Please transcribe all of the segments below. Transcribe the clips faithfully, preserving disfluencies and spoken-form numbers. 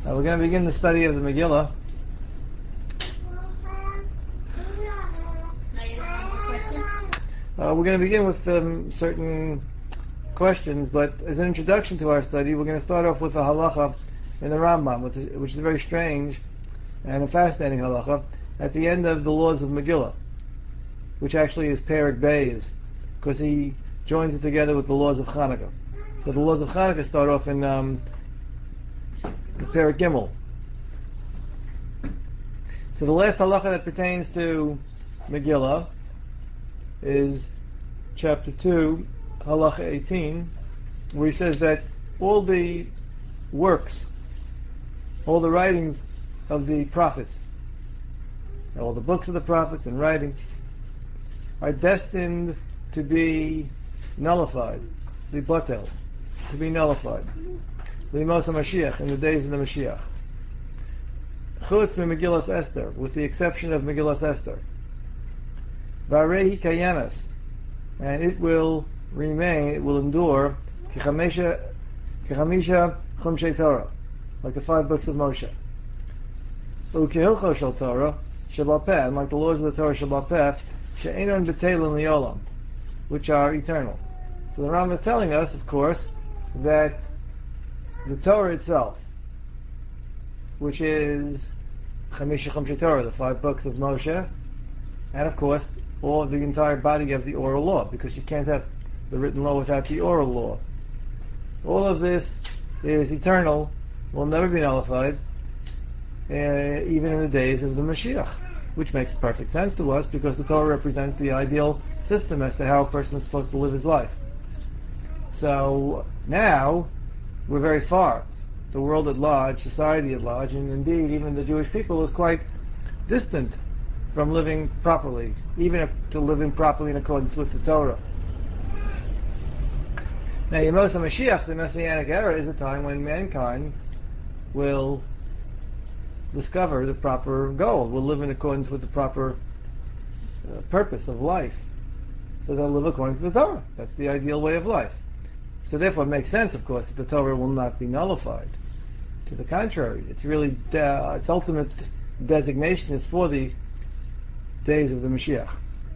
Uh, we're going to begin the study of the Megillah. Uh, we're going to begin with um, certain questions, but as an introduction to our study, we're going to start off with a halacha in the Rambam, which is, which is a very strange and a fascinating halacha at the end of the laws of Megillah, which actually is Perek Beis, because he joins it together with the laws of Chanukah. So the laws of Chanukah start off in um, the Perek Gimel. So the last halacha that pertains to Megillah is chapter two, halacha eighteen, where he says that all the works, all the writings of the prophets, all the books of the prophets and writings, are destined to be nullified, to be batel, to be nullified. L'mos HaMashiach, in the days of the Mashiach. Chutz Megillas Esther, with the exception of Megillas Esther. V'arehi kayanas, and it will remain, it will endure, kechamisha chumshei Torah, like the five books of Moshe. U'kehilcho shel Torah, shebal peh, and like the laws of the Torah shebal peh, she'enon b'teilin li'olam, which are eternal. So the Rambam is telling us, of course, that the Torah itself, which is Chamisha Chumshei Torah, the five books of Moshe, and of course, all the entire body of the oral law, because you can't have the written law without the oral law. All of this is eternal, will never be nullified, uh, even in the days of the Mashiach, which makes perfect sense to us because the Torah represents the ideal system as to how a person is supposed to live his life. So now we're very far. The world at large, society at large, and indeed even the Jewish people is quite distant from living properly, even to living properly in accordance with the Torah. Now, Yemos HaMashiach, the Messianic era, is a time when mankind will discover the proper goal, will live in accordance with the proper uh, purpose of life. So they'll live according to the Torah. That's the ideal way of life. So therefore it makes sense, of course, that the Torah will not be nullified. To the contrary, it's really, de- its ultimate designation is for the days of the Mashiach.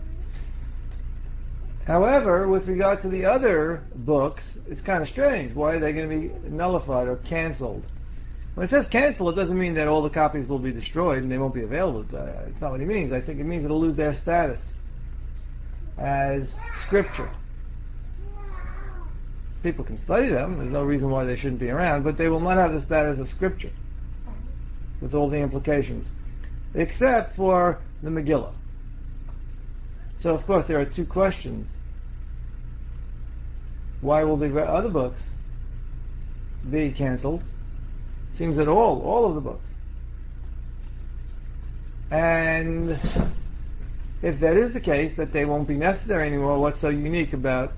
However, with regard to the other books, it's kind of strange. Why are they going to be nullified or cancelled? When it says cancel, it doesn't mean that all the copies will be destroyed and they won't be available. Uh, it's not what it means. I think it means it'll lose their status as scripture. People can study them, there's no reason why they shouldn't be around, but they will not have the status of scripture, with all the implications, except for the Megillah. So of course there are two questions. Why will the other books be cancelled? Seems that all, all of the books. And if that is the case, that they won't be necessary anymore, what's so unique about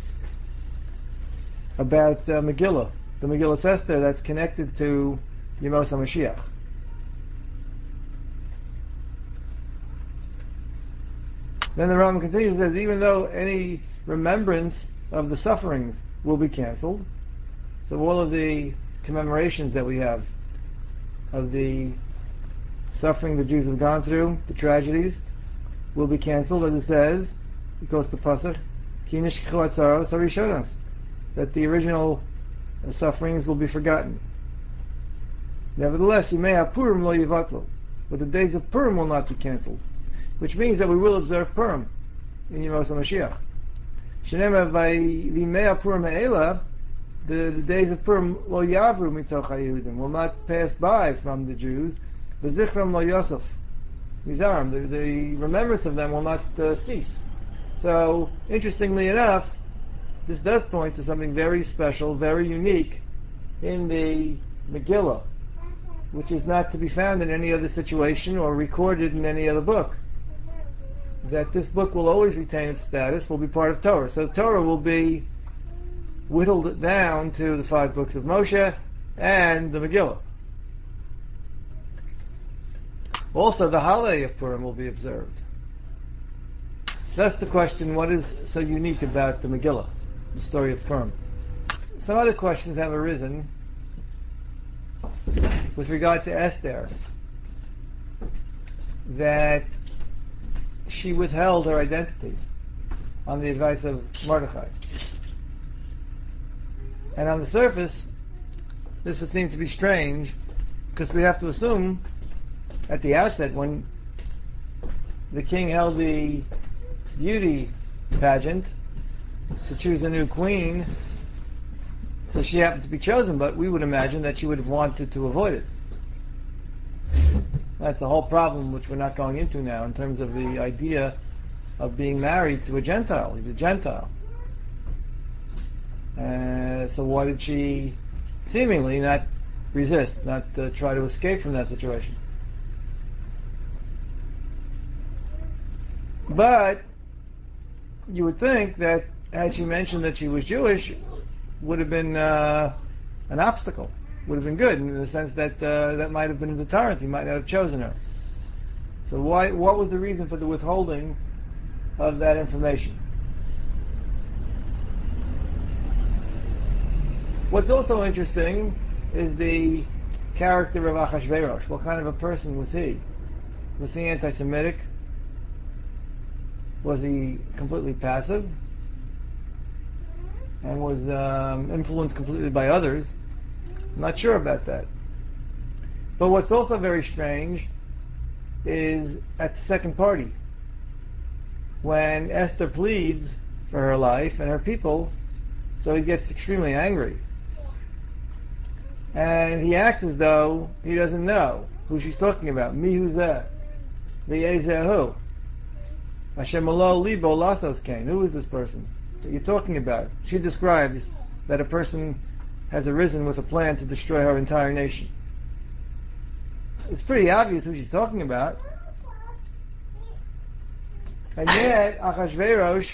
about uh, Megillah, the Megillah Esther that's connected to Yemos HaMashiach? Then the Rambam continues, says, even though any remembrance of the sufferings will be cancelled, so all of the commemorations that we have of the suffering the Jews have gone through, the tragedies, will be cancelled, as it says, it goes to Pasuk, Ki nishkechu atzaros harishonos, that the original uh, sufferings will be forgotten. Nevertheless, Yimei HaPurim lo yivatlu, but the days of Purim will not be cancelled, which means that we will observe Purim in Yemos HaMashiach. Shenemar v'Yimei HaPurim ha'ela, the, the days of Purim lo yavru mitoch haYehudim, will not pass by from the Jews. V'zichram lo yosef mizarim, the, the remembrance of them will not uh, cease. So, interestingly enough, this does point to something very special, very unique in the Megillah, which is not to be found in any other situation or recorded in any other book. That this book will always retain its status, will be part of Torah. So the Torah will be whittled down to the five books of Moshe and the Megillah. Also, the holiday of Purim will be observed. That's the question, what is so unique about the Megillah, the story of Purim? Some other questions have arisen with regard to Esther, that she withheld her identity on the advice of Mordechai. And on the surface, this would seem to be strange, because we have to assume at the outset, when the king held the beauty pageant to choose a new queen, so she happened to be chosen, but we would imagine that she would have wanted to avoid it. That's a whole problem which we're not going into now in terms of the idea of being married to a Gentile. He's a Gentile. Uh, so why did she seemingly not resist, not uh, try to escape from that situation? But you would think that had she mentioned that she was Jewish, would have been uh, an obstacle, would have been good in the sense that uh, that might have been a deterrent. He might not have chosen her. So why? What was the reason for the withholding of that information? What's also interesting is the character of Achashverosh. What kind of a person was he? Was he anti-Semitic? Was he completely passive? And was um, influenced completely by others? I'm not sure about that. But what's also very strange is at the second party, when Esther pleads for her life and her people, so he gets extremely angry. And he acts as though he doesn't know who she's talking about. Me, who's that? V'yezehu. Hashem alo libo lasos kain. Who is this person that you're talking about? She describes that a person has arisen with a plan to destroy her entire nation. It's pretty obvious who she's talking about. And yet, Achashverosh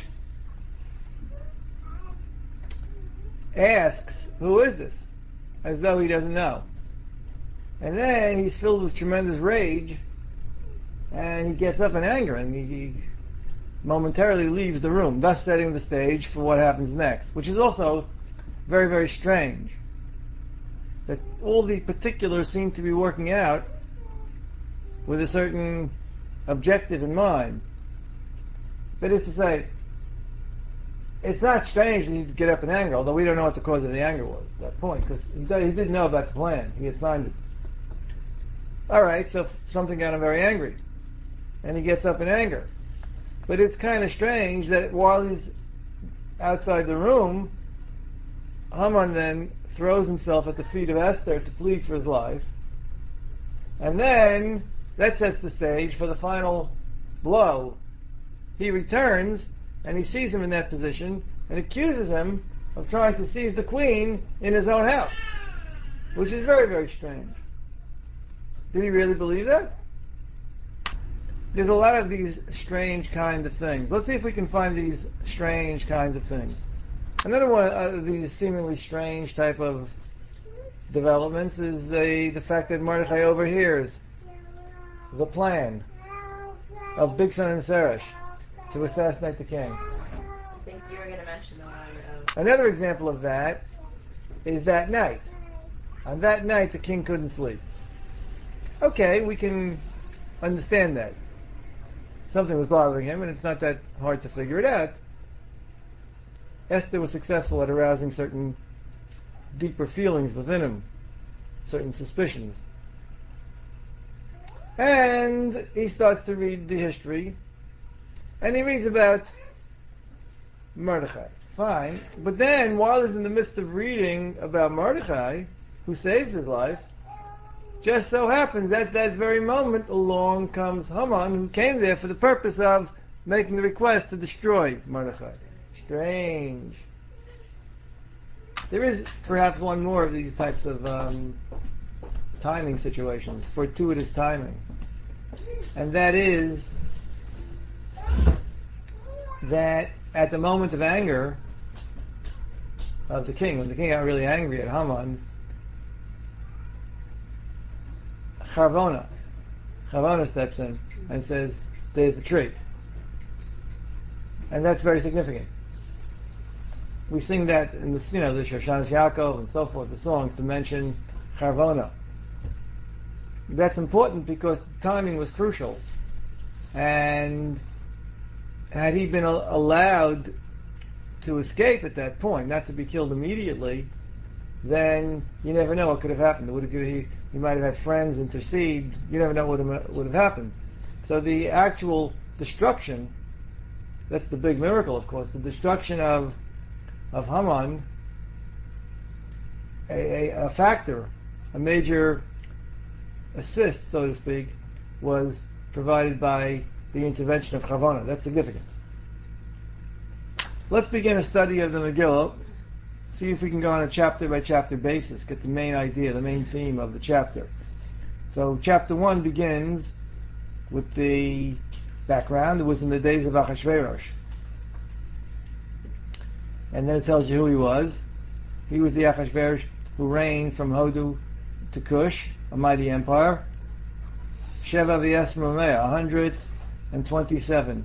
asks, who is this? As though he doesn't know. And then he's filled with tremendous rage, and he gets up in anger, and he, he momentarily leaves the room, thus setting the stage for what happens next, which is also very, very strange. That all the particulars seem to be working out with a certain objective in mind. That is to say, it's not strange that he'd get up in anger, although we don't know what the cause of the anger was at that point, because he, he didn't know about the plan. He had signed it. Alright, so something got him very angry. And he gets up in anger. But it's kind of strange that while he's outside the room, Haman then throws himself at the feet of Esther to plead for his life. And then, that sets the stage for the final blow. He returns, and he sees him in that position, and accuses him of trying to seize the queen in his own house. Which is very, very strange. Did he really believe that? There's a lot of these strange kind of things. Let's see if we can find these strange kinds of things. Another one of these seemingly strange type of developments is the, the fact that Mordechai overhears the plan of Bigsan and Seresh to assassinate the king. I think you were going to mention the one. Of Another example of that is that night. On that night, the king couldn't sleep. Okay, we can understand that. Something was bothering him, and it's not that hard to figure it out. Esther was successful at arousing certain deeper feelings within him, certain suspicions. And he starts to read the history, and he reads about Mordechai. Fine. But then, while he's in the midst of reading about Mordechai, who saves his life, just so happens at that very moment along comes Haman, who came there for the purpose of making the request to destroy Mordechai. Strange. There is perhaps one more of these types of um, timing situations, fortuitous timing. And that is that at the moment of anger of the king, when the king got really angry at Haman, Charvona, Charvona steps in and says, there's the tree. And that's very significant. We sing that in the, you know, the Shoshanas Yaakov and so forth, the songs to mention Charvona. that's important because timing was crucial. And had he been a- allowed to escape at that point, not to be killed immediately, then you never know what could have happened. It would have, he, he might have had friends intercede. You never know what would have happened. So the actual destruction, that's the big miracle, of course, the destruction of of Haman, a, a, a factor, a major assist, so to speak, was provided by the intervention of Chavana. That's significant. Let's begin a study of the Megillah. See if we can go on a chapter by chapter basis, get the main idea, the main theme of the chapter. So chapter one begins with the background. It was in the days of Achashverosh. And then it tells you who he was. He was the Achashverosh who reigned from Hodu to Cush, a mighty empire. Sheva v'es Mamea, one hundred twenty-seven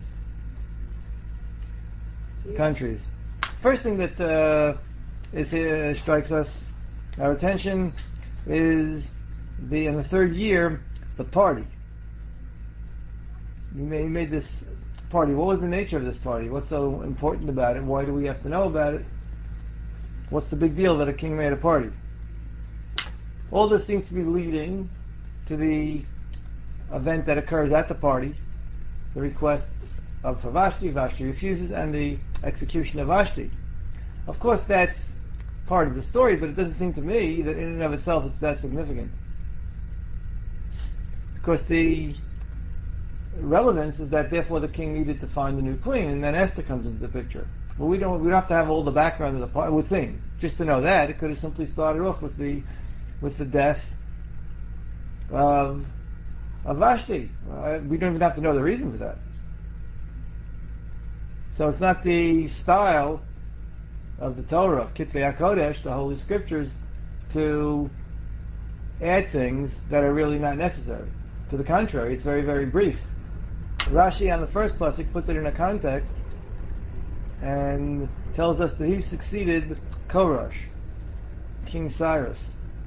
countries. First thing that uh, is here strikes us, our attention, is the in the third year, the party. He made, he made this party. What was the nature of this party? What's so important about it? Why do we have to know about it? What's the big deal that a king made a party? All this seems to be leading to the event that occurs at the party, the request of Vashti. Vashti refuses, and the execution of Vashti. Of course, that's part of the story, but it doesn't seem to me that in and of itself it's that significant. Because the relevance is that therefore the king needed to find a new queen, and then Esther comes into the picture. Well, we don't we don't have to have all the background of the party. I would think just to know that it could have simply started off with the with the death of of Vashti. Uh, we don't even have to know the reason for that. So it's not the style of the Torah, of Kitvei HaKodesh, the Holy Scriptures, to add things that are really not necessary. To the contrary, it's very, very brief. Rashi on the first pasuk puts it in a context and tells us that he succeeded Koresh, King Cyrus,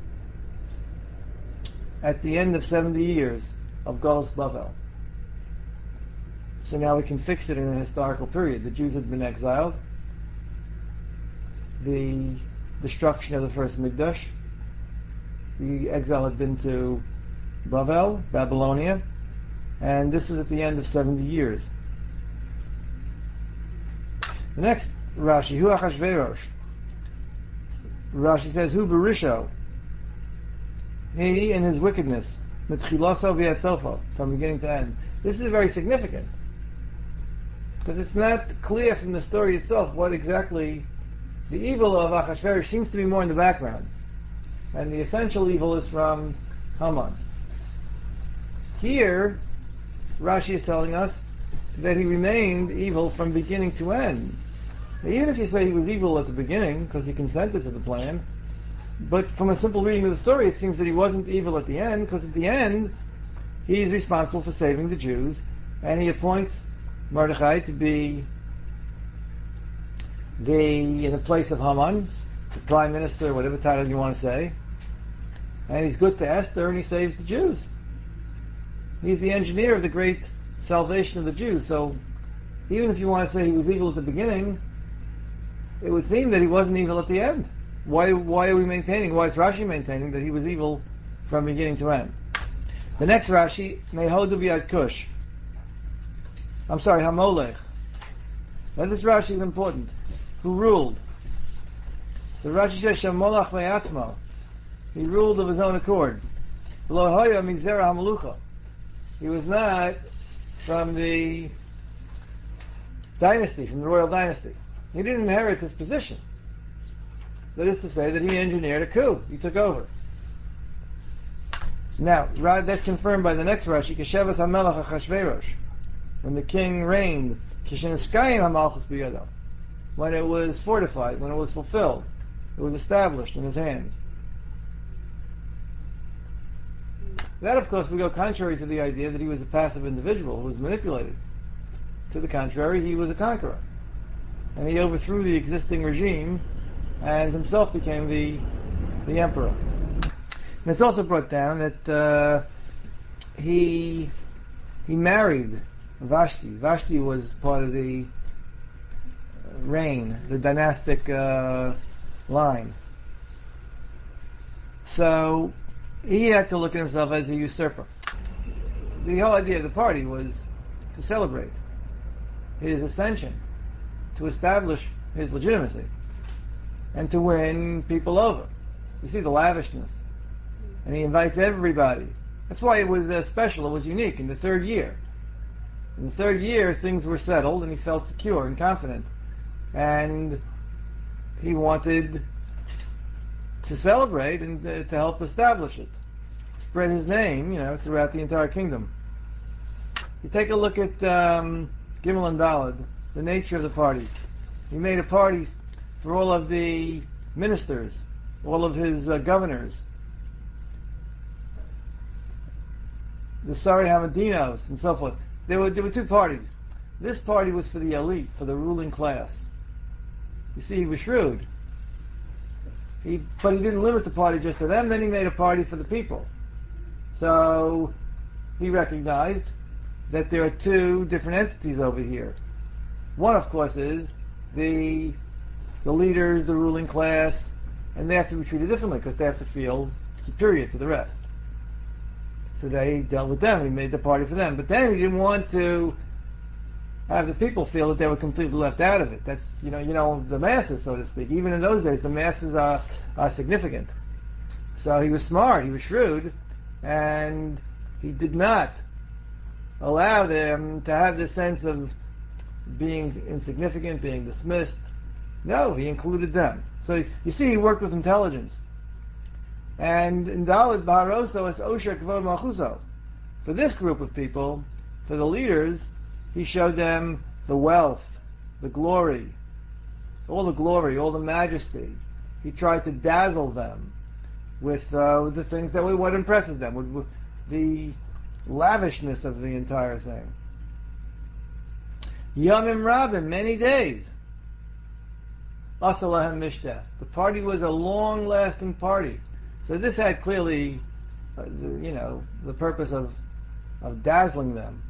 at the end of seventy years of Galus Bavel. So now we can fix it in a historical period. The Jews had been exiled. The destruction of the first Mikdash. The exile had been to Bavel, Babylonia, and this was at the end of seventy years. The next Rashi, Hu Achashverosh. Rashi says, Hu Berisho. He in his wickedness, Mitchilaso v'yatzofo, from beginning to end. This is very significant, because it's not clear from the story itself what exactly the evil of Achashverosh seems to be more in the background, and the essential evil is from Haman. Here, Rashi is telling us that he remained evil from beginning to end. Now, even if you say he was evil at the beginning because he consented to the plan, but from a simple reading of the story, it seems that he wasn't evil at the end, because at the end, he's responsible for saving the Jews, and he appoints Mordechai to be the in the place of Haman, the prime minister, whatever title you want to say, and he's good to Esther, and he saves the Jews. He's the engineer of the great salvation of the Jews. So even if you want to say he was evil at the beginning, it would seem that he wasn't evil at the end. Why why are we maintaining, why is Rashi maintaining that he was evil from beginning to end? The next Rashi, Mehodu v'yad Cush. I'm sorry, Hamolech. Now this Rashi is important. Who ruled? So Rashi says, Shamolach me'atzmo. He ruled of his own accord. Lo hoya migzera hamelucha. He was not from the dynasty, from the royal dynasty. He didn't inherit this position. That is to say that he engineered a coup. He took over. Now, that's confirmed by the next Rashi, Keshevas HaMelech HaChashverosh, when the king reigned, Kisheneskayim HaMalchus B'yado, when it was fortified, when it was fulfilled, it was established in his hands. That, of course, would go contrary to the idea that he was a passive individual who was manipulated. To the contrary, he was a conqueror. And he overthrew the existing regime and himself became the the emperor. And it's also brought down that uh, he he married Vashti. Vashti was part of the reign, the dynastic uh, line. So he had to look at himself as a usurper. The whole idea of the party was to celebrate his ascension, to establish his legitimacy, and to win people over. You see the lavishness. And he invites everybody. That's why it was uh, special, it was unique. In the third year. In the third year, things were settled, and he felt secure and confident. And he wanted to celebrate and uh, to help establish it. Spread his name, you know, throughout the entire kingdom. You take a look at um, Gimel and Daled, the nature of the party. He made a party for all of the ministers, all of his uh, governors, the Sari Hamadinos, and so forth. There were, there were two parties. This party was for the elite, for the ruling class. You see, he was shrewd. He, but he didn't limit the party just to them, then he made a party for the people. So he recognized that there are two different entities over here. One, of course, is the the leaders, the ruling class, and they have to be treated differently because they have to feel superior to the rest. So they dealt with them. He made the party for them. But then he didn't want to have the people feel that they were completely left out of it. That's, you know, you know, the masses, so to speak. Even in those days, the masses are, are significant. So he was smart, he was shrewd, and he did not allow them to have this sense of being insignificant, being dismissed. No, he included them. So you see, he worked with intelligence. And in Daled Baharoso, it's Osher Kvod Malchuso. For this group of people, for the leaders, he showed them the wealth, the glory, all the glory, all the majesty. He tried to dazzle them with, uh, with the things that what impresses them, with, with the lavishness of the entire thing. Yamim Rabin, many days. Asalahem Mishteh. The party was a long-lasting party. So this had clearly, uh, the, you know, the purpose of of dazzling them.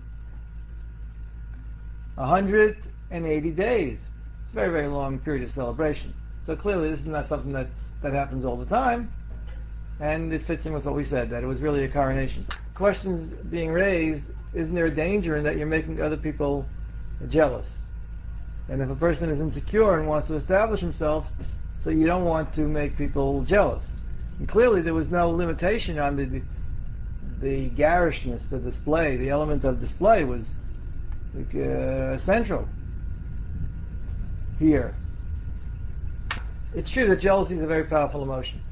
one hundred eighty days. It's a very, very long period of celebration. So clearly this is not something that's, that happens all the time, and it fits in with what we said, that it was really a coronation. Questions being raised, isn't there a danger in that you're making other people jealous? And if a person is insecure and wants to establish himself, so you don't want to make people jealous. And clearly there was no limitation on the the, the garishness, the display. The element of display was uh, central here. It's true that jealousy is a very powerful emotion.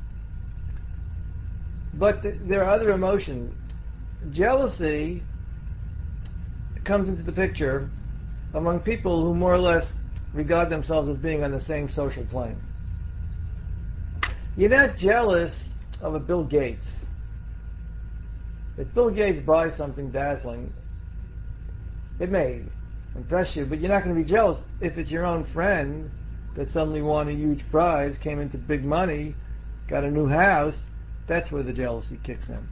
But th- there are other emotions. Jealousy comes into the picture among people who more or less regard themselves as being on the same social plane. You're not jealous of a Bill Gates. If Bill Gates buys something dazzling, it may impress you, but you're not going to be jealous if it's your own friend that suddenly won a huge prize, came into big money, got a new house. That's where the jealousy kicks in.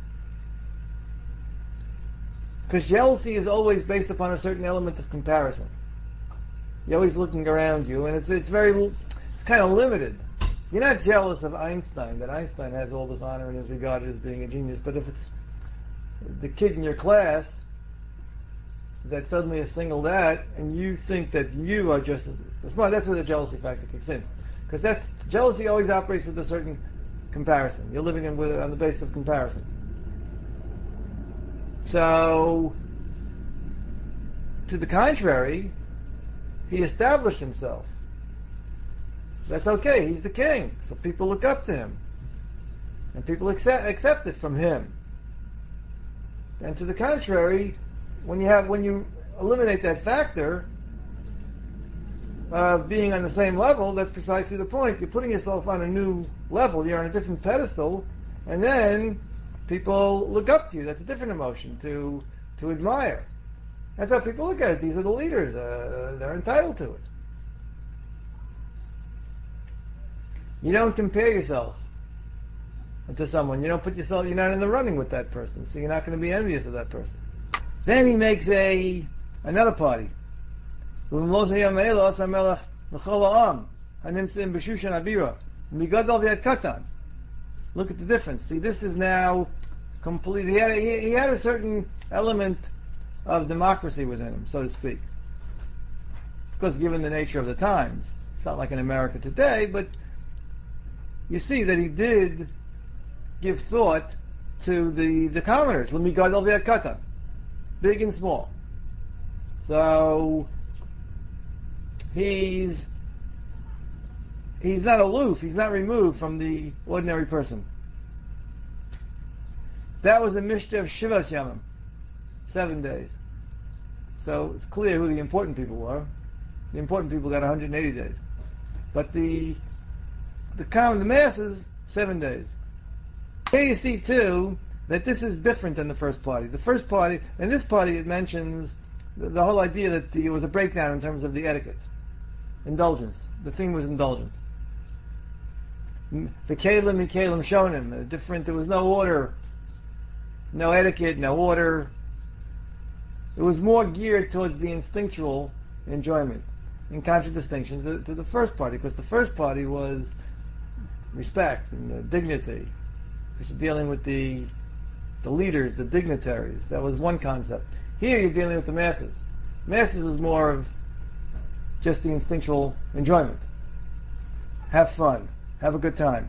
Because jealousy is always based upon a certain element of comparison. You're always looking around you, and it's it's very it's kind of limited. You're not jealous of Einstein, that Einstein has all this honor and is regarded as being a genius, but if it's the kid in your class that suddenly is singled out, and you think that you are just as smart, that's where the jealousy factor kicks in. Because that's jealousy always operates with a certain comparison. You're living in, with, on the basis of comparison. So, to the contrary, he established himself. That's okay, he's the king, so people look up to him. And people accept, accept it from him. And to the contrary, when you have when you eliminate that factor of being on the same level, that's precisely the point. You're putting yourself on a new level, you're on a different pedestal, and then people look up to you. That's a different emotion to to admire. That's how people look at it. These are the leaders. Uh, they're entitled to it. You don't compare yourself to someone. You don't put yourself, you're not in the running with that person, so you're not going to be envious of that person. Then he makes a another party. Look at the difference. See, this is now completely. He had a, he, he had a certain element of democracy within him, so to speak. Of course, given the nature of the times, it's not like in America today, but you see that he did give thought to the the commoners, big and small. So he's he's not aloof, he's not removed from the ordinary person. That was a mishta of Shivas Yamim, seven days. So it's clear who the important people were. The important people got one hundred eighty days. But the the common, the masses, seven days. Here you see too that this is different than the first party. The first party, in this party it mentions the, the whole idea that the, it was a breakdown in terms of the etiquette. Indulgence. The thing was indulgence. The Kalim and Kalim Shonim, different, there was no order, no etiquette, no order. It was more geared towards the instinctual enjoyment, in contradistinction to, to the first party, because the first party was respect and the dignity. Because you're dealing with the the leaders, the dignitaries. That was one concept. Here you're dealing with the masses. Masses was more of just the instinctual enjoyment. Have fun. Have a good time.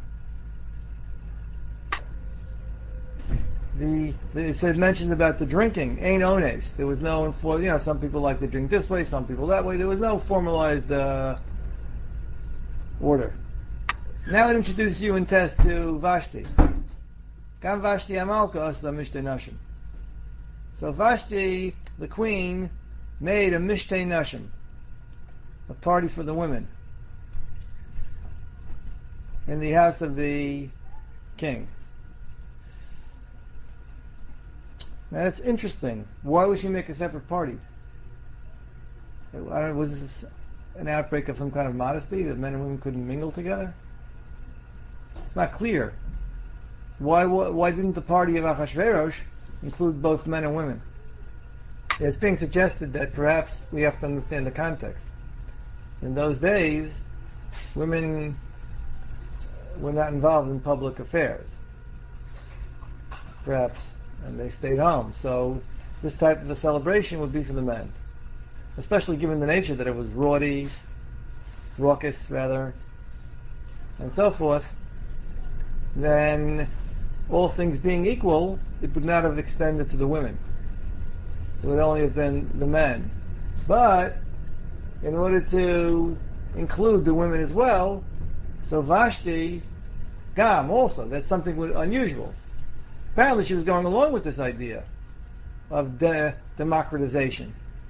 The, the it said mentioned about the drinking. Ain ones. There was no for you know some people like to drink this way, some people that way. There was no formalized uh, order. Now I introduce you and test to Vashti. Kam Vashti Amalka Asla Mishtei Nashim. So Vashti, the queen, made a Mishtei Nashim, a party for the women, in the house of the king. Now that's interesting. Why would she make a separate party? I don't know, was this an outbreak of some kind of modesty that men and women couldn't mingle together? It's not clear. Why why didn't the party of Achashverosh include both men and women? It's being suggested that perhaps we have to understand the context. In those days, women were not involved in public affairs, perhaps, and they stayed home. So this type of a celebration would be for the men, especially given the nature that it was rowdy, raucous rather, and so forth. Then, all things being equal, it would not have extended to the women. It would only have been the men. But, in order to include the women as well, so Vashti, Gam also, that's something unusual. Apparently she was going along with this idea of de- democratization.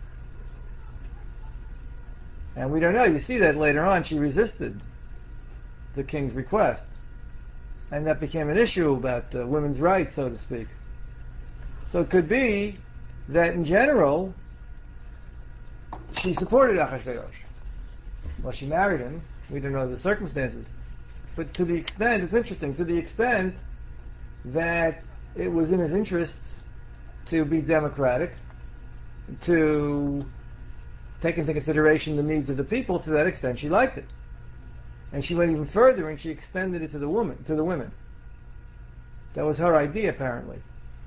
And we don't know, you see that later on, she resisted the king's request. And that became an issue about uh, women's rights, so to speak. So it could be that in general, she supported Achashverosh. Well, she married him. We don't know the circumstances. But to the extent, it's interesting, to the extent that it was in his interests to be democratic, to take into consideration the needs of the people, to that extent she liked it. And she went even further and she extended it to the woman, to the women. That was her idea, apparently.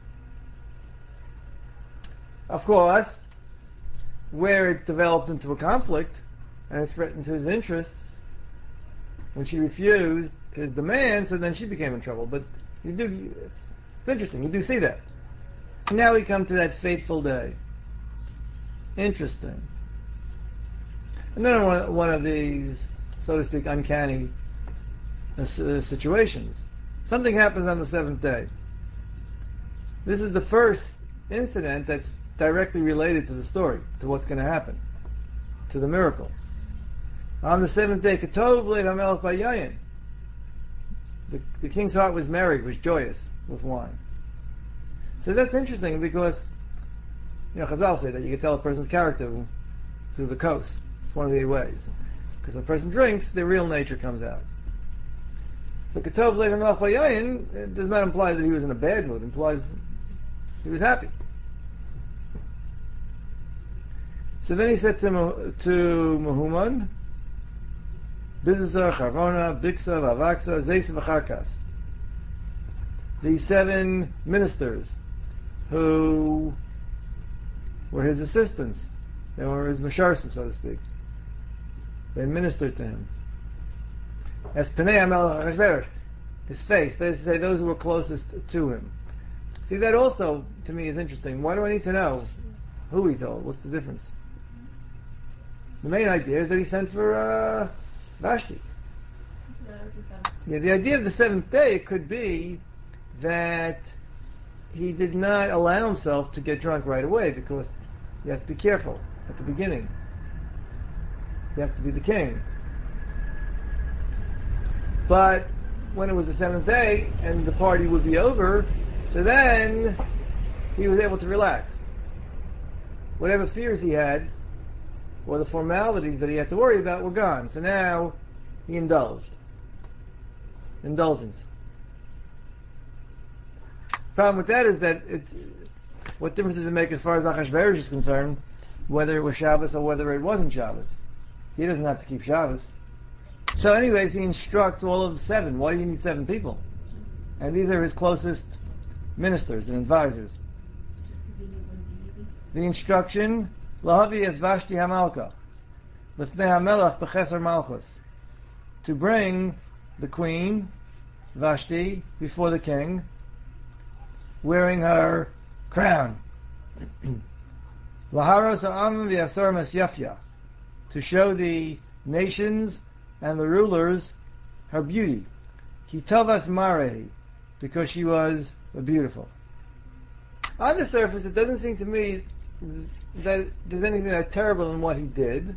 Of course, where it developed into a conflict and it threatened his interests, when she refused his demands, and then she became in trouble. But you do, it's interesting, you do see that. Now we come to that fateful day. Interesting. Another one, one of these, so to speak, uncanny uh, situations. Something happens on the seventh day. This is the first incident that's directly related to the story, to what's going to happen, to the miracle. On the seventh day, Ketov Lev HaMelech Bayayin. The, the king's heart was merry, was joyous with wine. So that's interesting because, you know, Chazal say that you can tell a person's character through the kos. It's one of the ways. Because when a person drinks, their real nature comes out. So Ketov Lev Melech Vayayin, it does not imply that he was in a bad mood. It implies he was happy. So then he said to, to Muhammad, Bizazar, Charvona, Biksa, Vavaksa, Zeis V'charkas. The seven ministers who were his assistants. They were his masharsim, so to speak. They ministered to him. As Pnei HaMelech Achashverosh, his face, that is to say, those who were closest to him. See, that also, to me, is interesting. Why do I need to know who he told? What's the difference? The main idea is that he sent for uh, Vashti. Yeah, the idea of the seventh day could be that he did not allow himself to get drunk right away, because you have to be careful at the beginning. You have to be the king. But when it was the seventh day and the party would be over, so then he was able to relax. Whatever fears he had, or the formalities that he had to worry about, were gone. So now he indulged. Indulgence. Problem with that is that it's, what difference does it make as far as Achashverosh is concerned, whether it was Shabbos or whether it wasn't Shabbos? He doesn't have to keep Shabbos. So anyways, he instructs all of the seven. Why do you need seven people? And these are his closest ministers and advisors. The instruction, Lahavi es Vashti HaMalka, Lefnei HaMelech B'cheser Malchus, to bring the queen, Vashti, before the king, wearing her crown. Laharos ha'am v'yasor masyafya, to show the nations and the rulers her beauty. Kitavas marehi, because she was beautiful. On the surface, it doesn't seem to me that there's anything that terrible in what he did.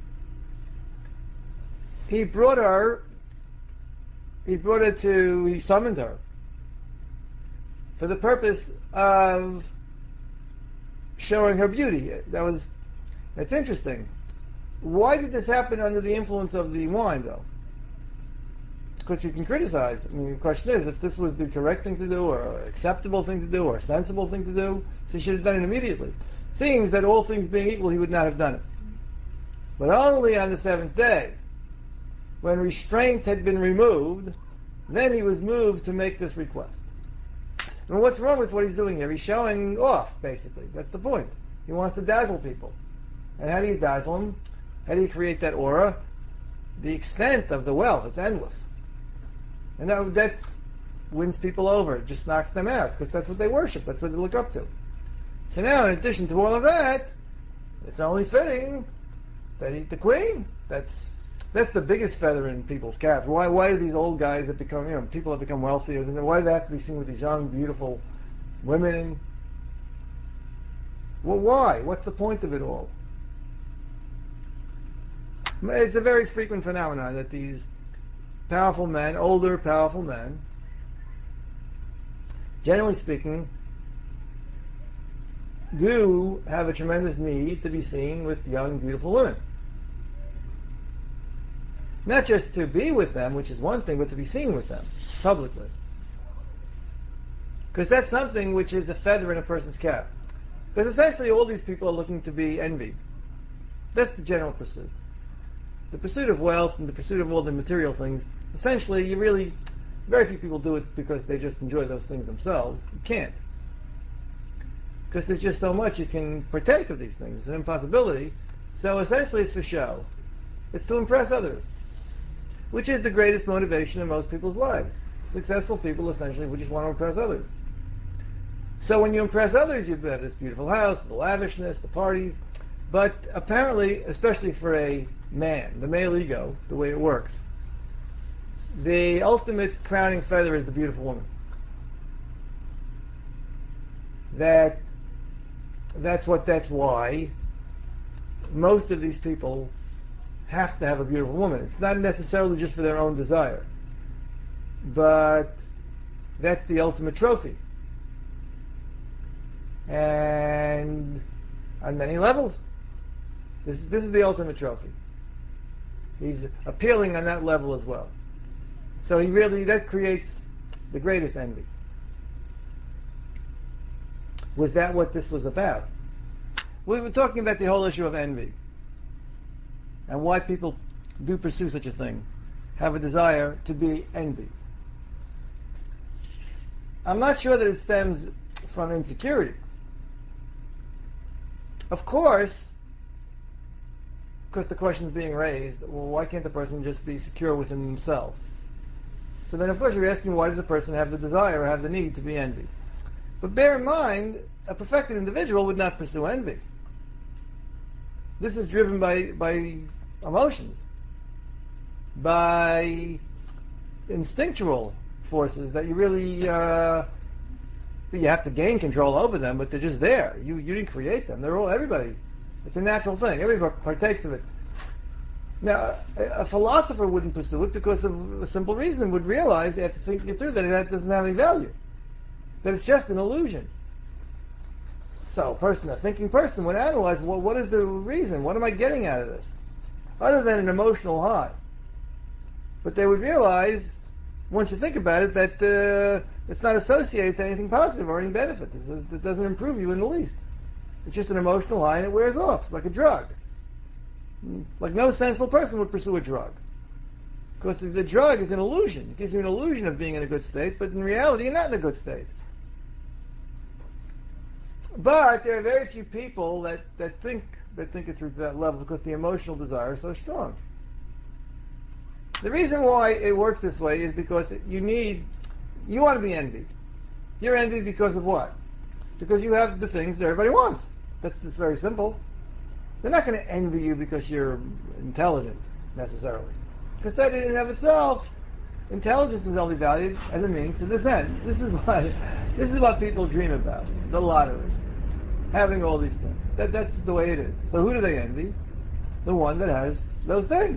He brought her, he brought her to, he summoned her for the purpose of showing her beauty. That was, that's interesting. Why did this happen under the influence of the wine, though? Because you can criticize. I mean, the question is, if this was the correct thing to do, or acceptable thing to do, or a sensible thing to do, so he should have done it immediately. Seems that all things being equal, he would not have done it. But only on the seventh day, when restraint had been removed, then he was moved to make this request. And what's wrong with what he's doing here? He's showing off, basically. That's the point. He wants to dazzle people. And how do you dazzle them? How do you create that aura? The extent of the wealth, it's endless. And that, that wins people over. It just knocks them out, because that's what they worship. That's what they look up to. So now, in addition to all of that, it's only fitting that he's the queen. That's that's the biggest feather in people's caps. Why why do these old guys that become, you know, people that become wealthy, why do they have to be seen with these young, beautiful women? Well, why? What's the point of it all? It's a very frequent phenomenon that these powerful men, older, powerful men, generally speaking, do have a tremendous need to be seen with young, beautiful women. Not just to be with them, which is one thing, but to be seen with them, publicly. Because that's something which is a feather in a person's cap. Because essentially all these people are looking to be envied. That's the general pursuit. The pursuit of wealth and the pursuit of all the material things, essentially, you really, very few people do it because they just enjoy those things themselves. You can't. Because there's just so much you can partake of these things. It's an impossibility. So essentially it's for show. It's to impress others, which is the greatest motivation in most people's lives. Successful people essentially would just want to impress others. So when you impress others, you have this beautiful house, the lavishness, the parties. But apparently, especially for a man, the male ego, the way it works, the ultimate crowning feather is the beautiful woman. That that's what that's why most of these people have to have a beautiful woman. It's not necessarily just for their own desire, but that's the ultimate trophy. And on many levels, this is, this is the ultimate trophy. He's appealing on that level as well. So he really, that creates the greatest envy. Was that what this was about? We were talking about the whole issue of envy and why people do pursue such a thing, have a desire to be envy. I'm not sure that it stems from insecurity. Of course, because the question is being raised, well, why can't the person just be secure within themselves? So then, of course, you're asking, why does the person have the desire or have the need to be envy? But bear in mind, a perfected individual would not pursue envy. This is driven by, by emotions, by instinctual forces that you really, uh, you have to gain control over them, but they're just there. You you didn't create them. They're all, everybody. It's a natural thing. Everybody partakes of it. Now, a, a philosopher wouldn't pursue it because of a simple reason, would realize, after thinking it through, that it doesn't have any value. That it's just an illusion. So, a person, a thinking person would analyze, well, what is the reason? What am I getting out of this? Other than an emotional high. But they would realize, once you think about it, that uh, it's not associated to anything positive or any benefit. It doesn't improve you in the least. It's just an emotional high and it wears off. It's like a drug. Like no sensible person would pursue a drug. Because the, the drug is an illusion. It gives you an illusion of being in a good state, but in reality you're not in a good state. But there are very few people that, that think that think it through to that level because the emotional desire is so strong. The reason why it works this way is because you need, you want to be envied. You're envied because of what? Because you have the things that everybody wants. That's, that's very simple. They're not going to envy you because you're intelligent, necessarily. Because that in and of itself, intelligence is only valued as a means to this end. This is what, this is what people dream about, the lottery. Having all these things. That, that's the way it is. So who do they envy? The one that has those things.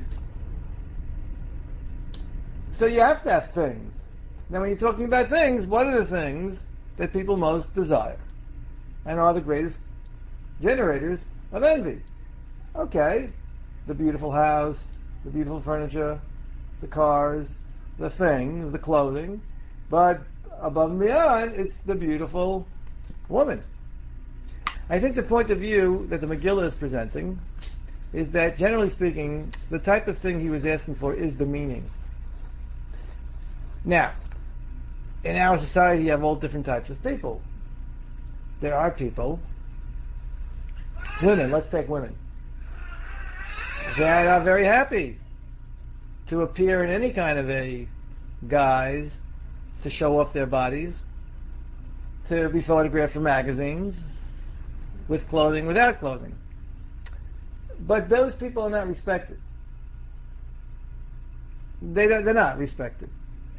So you have to have things. Now when you're talking about things, what are the things that people most desire? And are the greatest generators of envy? Okay, the beautiful house, the beautiful furniture, the cars, the things, the clothing, but above and beyond, it's the beautiful woman. I think the point of view that the Megillah is presenting is that, generally speaking, the type of thing he was asking for is the meaning. Now, in our society, you have all different types of people. There are people, women, let's take women, that are very happy to appear in any kind of a guise, to show off their bodies, to be photographed for magazines, with clothing, without clothing. But those people are not respected. They don't, they're not respected.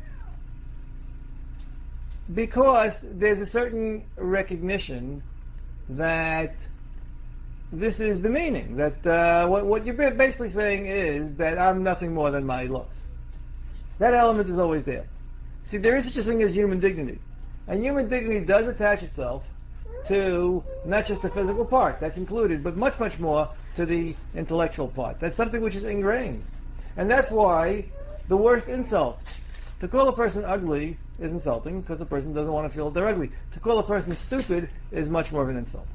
Because there's a certain recognition that this is the meaning. That uh, what, what you're basically saying is that I'm nothing more than my looks. That element is always there. See, there is such a thing as human dignity. And human dignity does attach itself to not just the physical part, that's included, but much, much more to the intellectual part. That's something which is ingrained. And that's why the worst insult, to call a person ugly is insulting, because the person doesn't want to feel they're ugly. To call a person stupid is much more of an insult.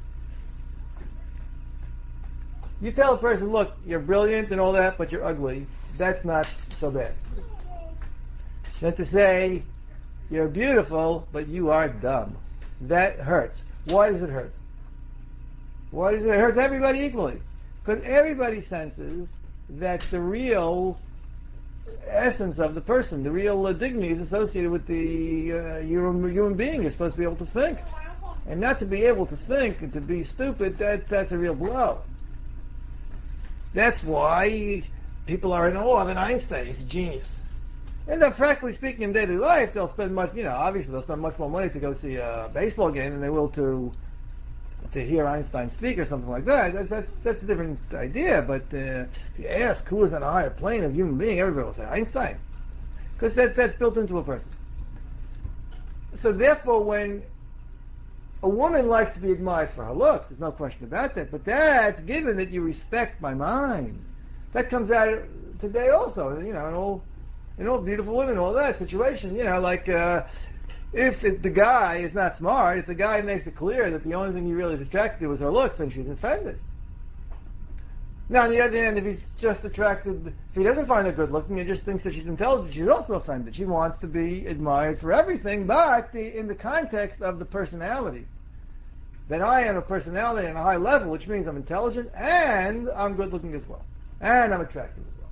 You tell a person, look, you're brilliant and all that, but you're ugly, that's not so bad. Then to say, you're beautiful, but you are dumb, that hurts. Why does it hurt? Why does it, it hurt everybody equally? Because everybody senses that the real essence of the person, the real uh, dignity is associated with the uh, human, human being. You're supposed to be able to think. And not to be able to think and to be stupid, that that's a real blow. That's why people are in awe of an Einstein. He's a genius. And then, frankly speaking, in daily life, they'll spend much, you know, obviously they'll spend much more money to go see a baseball game than they will to to hear Einstein speak or something like that. That's that's, that's a different idea. But uh, if you ask who is on a higher plane of human being, everybody will say Einstein, because that that's built into a person. So therefore, when a woman likes to be admired for her looks, there's no question about that. But that's given that you respect my mind. That comes out today also, you know, in all. and all beautiful women, all that situation. You know, like uh, if it, the guy is not smart, if the guy makes it clear that the only thing he really is attracted to is her looks, then she's offended. Now, on the other hand, if he's just attracted, if he doesn't find her good looking and just thinks that she's intelligent, she's also offended. She wants to be admired for everything, but the, in the context of the personality. That I am a personality on a high level, which means I'm intelligent and I'm good looking as well. And I'm attractive as well.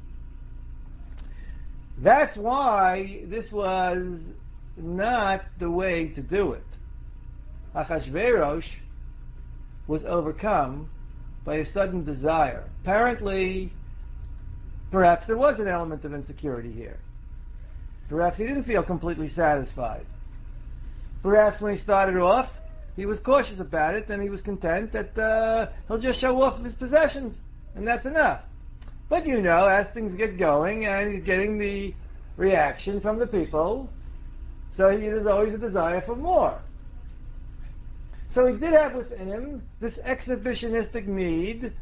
That's why this was not the way to do it. Achashverosh was overcome by a sudden desire. Apparently, perhaps there was an element of insecurity here. Perhaps he didn't feel completely satisfied. Perhaps when he started off, he was cautious about it, and he was content that uh, he'll just show off his possessions, and that's enough. But you know, as things get going, and he's getting the reaction from the people, so he, there's always a desire for more. So he did have within him this exhibitionistic need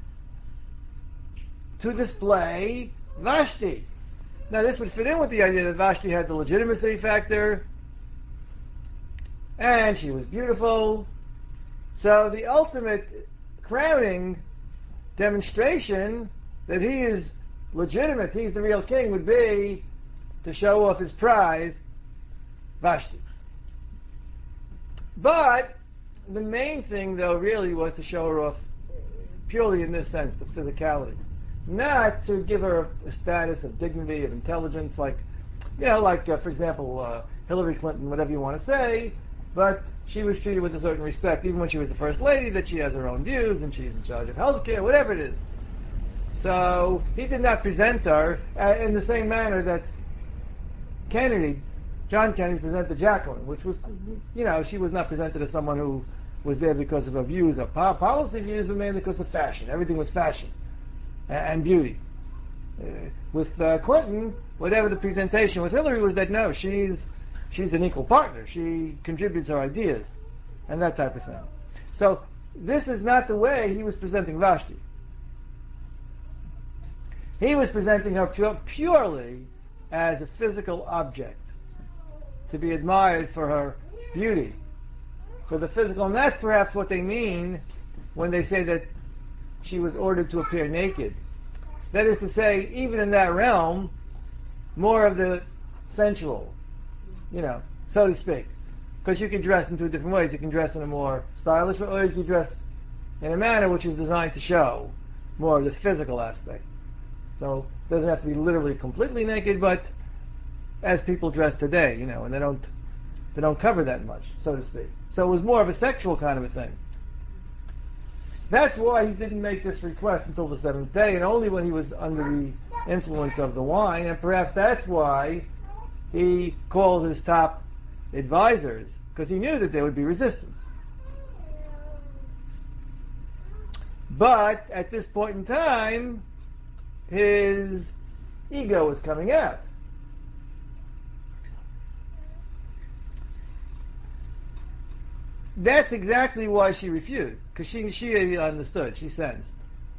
to display Vashti. Now this would fit in with the idea that Vashti had the legitimacy factor, and she was beautiful. So the ultimate crowning demonstration that he is legitimate, he's the real king, would be to show off his prize, Vashti. But the main thing, though, really was to show her off purely in this sense, the physicality. Not to give her a status of dignity, of intelligence, like, you know, like, uh, for example, uh, Hillary Clinton, whatever you want to say, but she was treated with a certain respect, even when she was the first lady, that she has her own views, and she's in charge of healthcare, whatever it is. So, he did not present her uh, in the same manner that Kennedy, John Kennedy presented Jacqueline, which was, you know, she was not presented as someone who was there because of her views or po- policy views, but mainly because of fashion. Everything was fashion and, and beauty. Uh, with uh, Clinton, whatever the presentation with Hillary was that no, she's she's an equal partner. She contributes her ideas and that type of thing. So this is not the way he was presenting Vashti. He was presenting her pu- purely as a physical object to be admired for her beauty, for the physical, and that's perhaps what they mean when they say that she was ordered to appear naked. That is to say, even in that realm, more of the sensual, you know, so to speak. Because you can dress in two different ways. You can dress in a more stylish way, or you can dress in a manner which is designed to show more of the physical aspect. So it doesn't have to be literally completely naked, but as people dress today, you know, and they don't they don't cover that much, so to speak. So it was more of a sexual kind of a thing. That's why he didn't make this request until the seventh day, and only when he was under the influence of the wine, and perhaps that's why he called his top advisors, because he knew that there would be resistance. But at this point in time, his ego was coming out. That's exactly why she refused, because she she understood, she sensed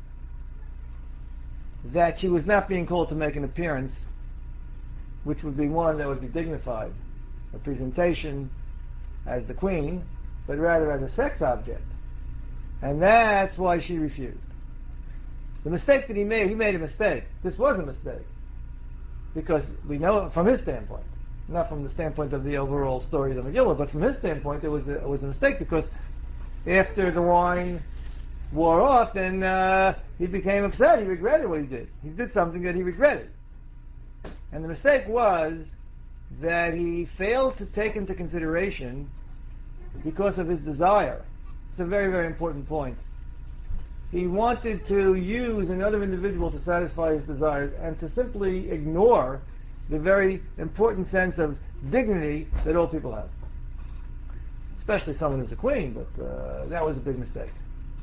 that she was not being called to make an appearance, which would be one that would be dignified, a presentation as the queen, but rather as a sex object. And that's why she refused. The mistake that he made, he made a mistake. This was a mistake, because we know from his standpoint, not from the standpoint of the overall story of the Megillah, but from his standpoint, it was a, it was a mistake, because after the wine wore off, then uh, he became upset. He regretted what he did. He did something that he regretted. And the mistake was that he failed to take into consideration, because of his desire. It's a very, very important point. He wanted to use another individual to satisfy his desires and to simply ignore the very important sense of dignity that all people have. Especially someone who's a queen, but uh, that was a big mistake.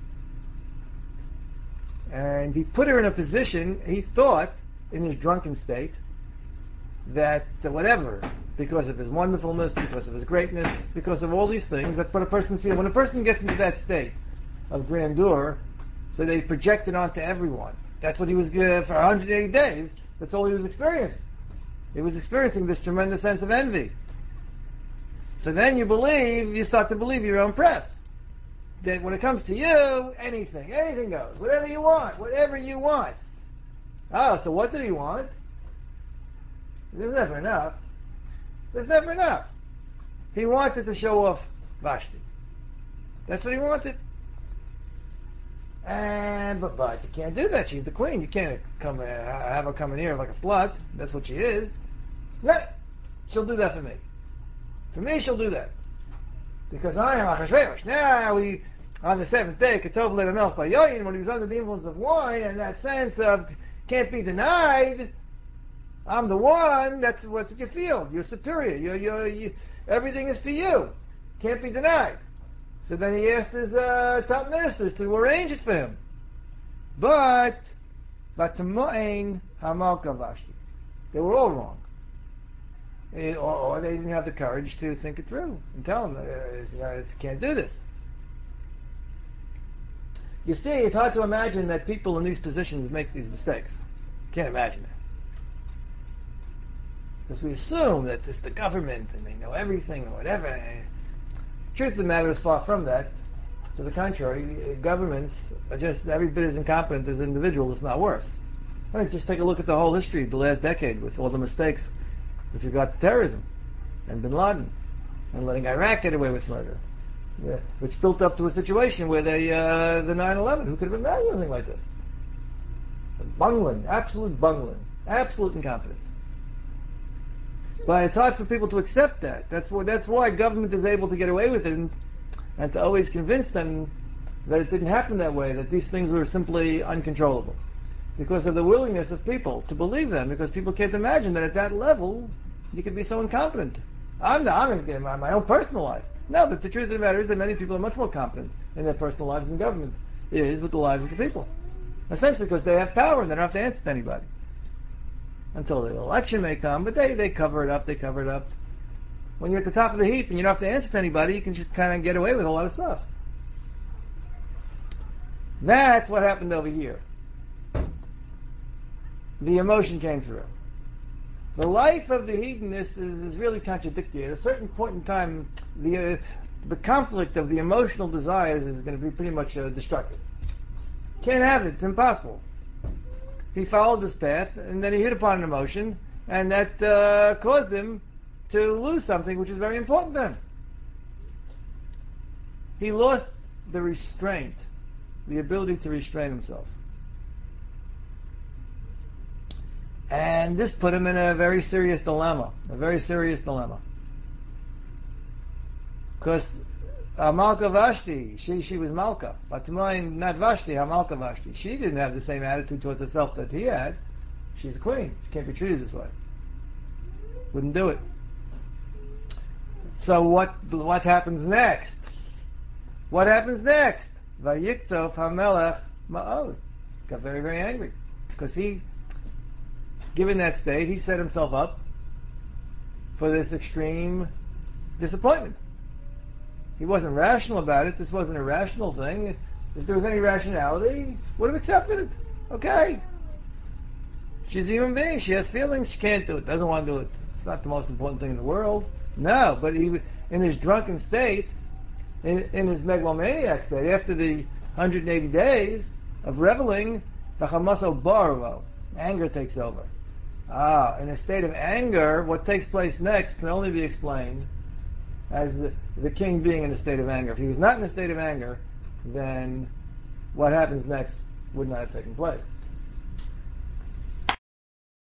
And he put her in a position, he thought, in his drunken state, that uh, whatever, because of his wonderfulness, because of his greatness, because of all these things, that's what a person feels. When a person gets into that state of grandeur, so they project it onto everyone. That's what he was good for one hundred eighty days. That's all he was experiencing. He was experiencing this tremendous sense of envy. So then you believe, you start to believe your own press. That when it comes to you, anything, anything goes. Whatever you want, whatever you want. Oh, so what did he want? There's never enough. There's never enough. He wanted to show off Vashti. That's what he wanted. And, but, but you can't do that. She's the queen. You can't come uh, have her come in here like a slut. That's what she is. No, she'll do that for me. For me, she'll do that. Because I am Achashverosh. Now, we, on the seventh day, Ketov Lev Melch Bayoyin, when he was under the influence of wine, and that sense of can't be denied, I'm the one, that's what you feel. You're superior. You're, you're, you, everything is for you. Can't be denied. So then he asked his uh, top ministers to arrange it for him. But, Vatamo'ain Hamalka Vashti. They were all wrong. It, or, or they didn't have the courage to think it through and tell him, uh, you know, can't do this. You see, it's hard to imagine that people in these positions make these mistakes. Can't imagine it. Because we assume that it's the government and they know everything or whatever. The truth of the matter is far from that. To the contrary, governments are just every bit as incompetent as individuals, if not worse. I mean, just take a look at the whole history of the last decade with all the mistakes with regard to terrorism and bin Laden and letting Iraq get away with murder, yeah, which built up to a situation where they, uh, the nine eleven, who could have imagined anything like this? Bungling, absolute bungling, absolute incompetence. But it's hard for people to accept that. That's why, that's why government is able to get away with it and, and to always convince them that it didn't happen that way, that these things were simply uncontrollable. Because of the willingness of people to believe them, because people can't imagine that at that level you could be so incompetent. I'm not, I'm in my own personal life. No, but the truth of the matter is that many people are much more competent in their personal lives than government is with the lives of the people. Essentially because they have power and they don't have to answer to anybody. Until the election may come, but they, they cover it up, they cover it up. When you're at the top of the heap and you don't have to answer to anybody, you can just kind of get away with a lot of stuff. That's what happened over here. The emotion came through. The life of the hedonist is, is really contradictory. At a certain point in time, the uh, the conflict of the emotional desires is going to be pretty much uh, destructive. Can't have it. It's impossible. He followed this path, and then he hit upon an emotion, and that uh, caused him to lose something which is very important to him. He lost the restraint, the ability to restrain himself. And this put him in a very serious dilemma, a very serious dilemma. Because uh, Malka Vashti, she she was Malka, but to mine, not Vashti, Malka Vashti. She didn't have the same attitude towards herself that he had. She's a queen. She can't be treated this way. Wouldn't do it. So what what happens next? What happens next? Vayiktzov HaMelech Ma'od. Got very, very angry. Because he, given that state, he set himself up for this extreme disappointment. He wasn't rational about it. This wasn't a rational thing. If there was any rationality, he would have accepted it. Okay. She's a human being. She has feelings. She can't do it. Doesn't want to do it. It's not the most important thing in the world. No, but he, in his drunken state, in, in his megalomaniac state, after the one hundred eighty days of reveling, the Chamaso Barvo, anger takes over. Ah, in a state of anger, what takes place next can only be explained as the, the king being in a state of anger. If he was not in a state of anger, then what happens next would not have taken place.